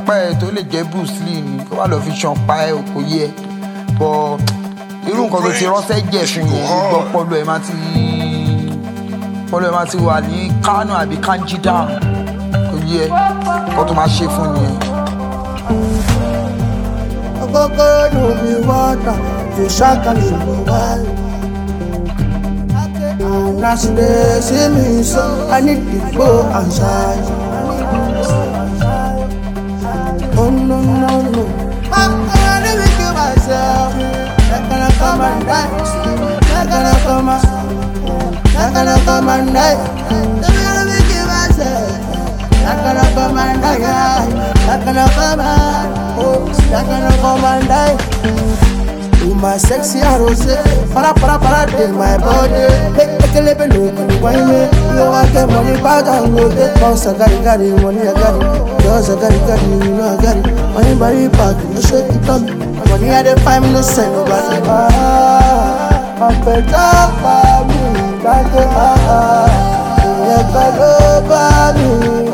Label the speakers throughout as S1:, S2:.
S1: ṣanpá ẹ̀ tó lè jẹ́ Bruce Lee ni kó wá lọ fi ṣanpá ẹ̀ kò yẹ bọ́ irú nǹkan tó ti rọ́ṣẹ́ jẹ̀ fún yẹn gbọ́ pọ́lú ẹ̀ máa ti wà ní Kánò àbí Kanjida kò yẹ kó tó máa ṣe fún nìyẹn.
S2: Ogogoro no be water, you shaka me no why. Now she dey see me so I need to go outside. Oh no no no, I'm gonna make you myself. Not gonna come and die. Not gonna come and die. I'm gonna make you myself. Not gonna come and die. Not gonna come and not gonna come and die. You my sexy rose, para de my body. Take a little look on the wine. You want the money back and go get boss. I got it, money I got it. Yours I got it, you know I got it. Money body back, you shake it up. Money I dey find me no send nobody. I'm better for me, that's it. You better for me.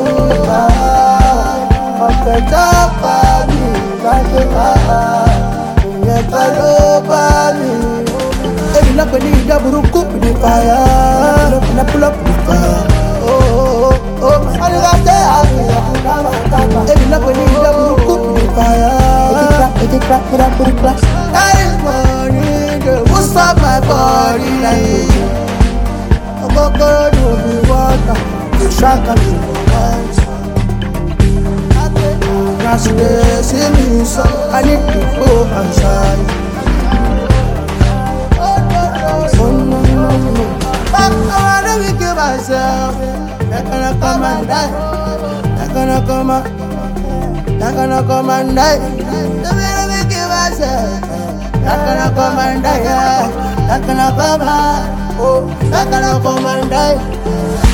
S2: I'm better for me, that's it. You better for me. Hey, look at the double cook with the fire. Pull up the fire. Oh, I got that. Hey, look at the double cook with the fire. Make it clap, put it clap. That is money, girl. What's up my body? I'm gonna do me water. You shaka me no once. Now she dey see me so I need to go outside. Oh no no no, I'm gonna make you myself. Not gonna come and die. Not gonna come and die. I'm gonna make you myself. Not gonna come and die. Not gonna come and die.